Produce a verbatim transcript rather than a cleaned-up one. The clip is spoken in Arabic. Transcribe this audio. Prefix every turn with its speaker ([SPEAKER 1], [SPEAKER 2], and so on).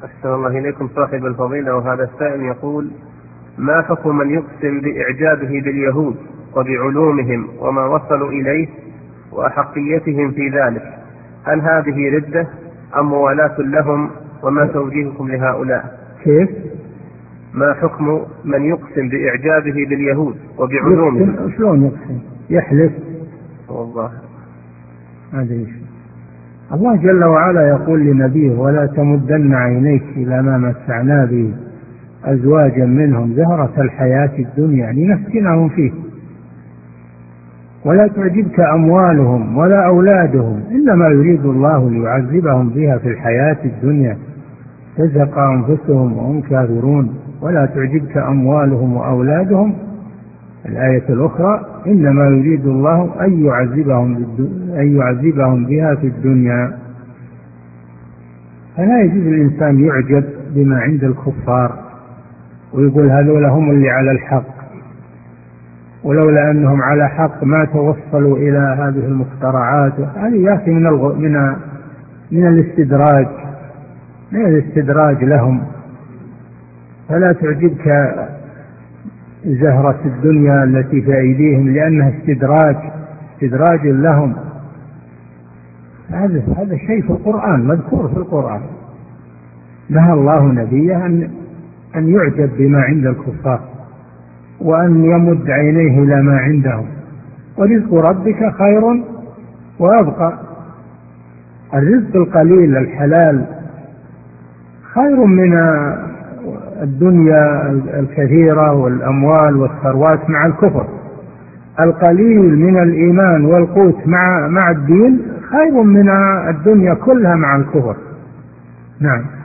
[SPEAKER 1] أحسن الله إليكم صاحب الفضيلة. وهذا السائل يقول: ما حكم من يقسم بإعجابه باليهود وبعلومهم وما وصلوا إليه وأحقيتهم في ذلك؟ هل هذه ردة أم موالاة لهم؟ وما توجيهكم لهؤلاء؟
[SPEAKER 2] كيف؟
[SPEAKER 1] ما حكم من يقسم بإعجابه باليهود وبعلومهم؟
[SPEAKER 2] شلون يقسم؟ يحلف؟
[SPEAKER 1] والله
[SPEAKER 2] هذا الله جل وعلا يقول لنبيه: ولا تمدن عينيك إلى ما متعنا به أزواجا منهم زهرة الحياة الدنيا لنفتنهم فيه ولا تعجبك أموالهم ولا أولادهم إنما يريد الله ليعذبهم بها في الحياة الدنيا تزهق أنفسهم وهم كافرون. ولا تعجبك أموالهم وأولادهم. الآية الأخرى: إنما يريد الله أن يعذبهم, أن يعذبهم بها في الدنيا. فلا يجوز الإنسان يعجب بما عند الكفار ويقول هذول هم اللي على الحق، ولولا أنهم على حق ما توصلوا إلى هذه المخترعات. هذه يأتي من الغ... من من الاستدراج من الاستدراج لهم. فلا تعجبك زهرة الدنيا التي في أيديهم لأنها استدراج استدراج لهم. هذا هذا شيء في القرآن، مذكور في القرآن. نهى الله نبيه أن أن يعجب بما عند الكفار وأن يمد عينيه إلى ما عندهم. ورزق ربك خير وأبقى. الرزق القليل الحلال خير من الدنيا الكثيرة والأموال والثروات مع الكفر. القليل من الإيمان والقوت مع مع الدين خير من الدنيا كلها مع الكفر. نعم.